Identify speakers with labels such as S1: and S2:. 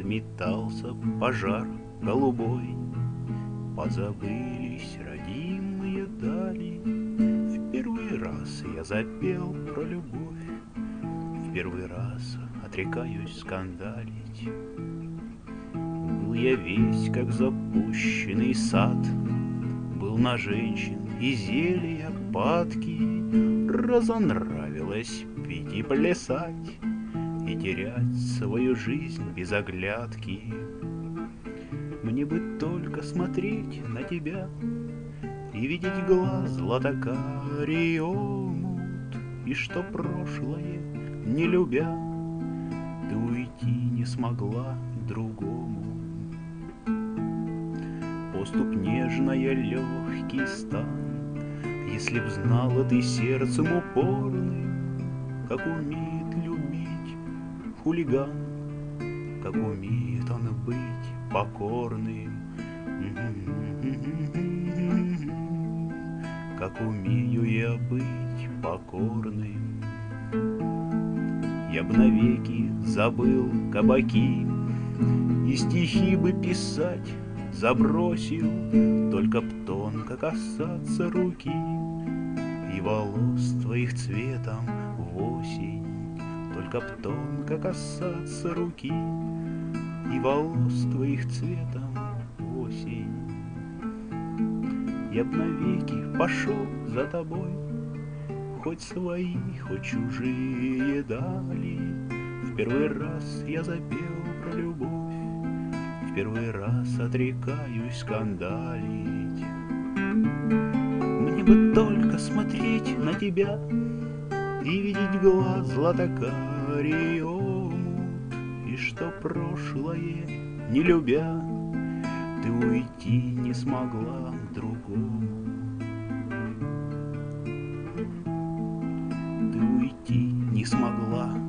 S1: разметался пожар голубой. Позабылись родимые дали. В первый раз я запел про любовь, в первый раз отрекаюсь скандалить. Был я весь, как запущенный сад, был на женщин и зелья падкий. Разонравилось пить и плясать, и терять свою жизнь без оглядки. Мне бы только смотреть на тебя и видеть глаз златокарий омут, и что прошлое, не любя, ты уйти не смогла к другому. Поступ нежная, легкий стан, если б знала ты сердцем упорным, как умеет любить хулиган, как умеет он быть покорным, как умею я быть покорным. Я б навеки забыл кабаки и стихи бы писать забросил, только б тонко касаться руки и волос твоих цветом в осень, только б тонко касаться руки и волос твоих цветом в осень. Я б навеки пошел за тобой, хоть свои, хоть чужие дали. В первый раз я запел про любовь, в первый раз отрекаюсь скандалить. Мне бы только смотреть на тебя и видеть глаз златокарий омут, и что прошлое, не любя, ты уйти не смогла к другому. Ты уйти не смогла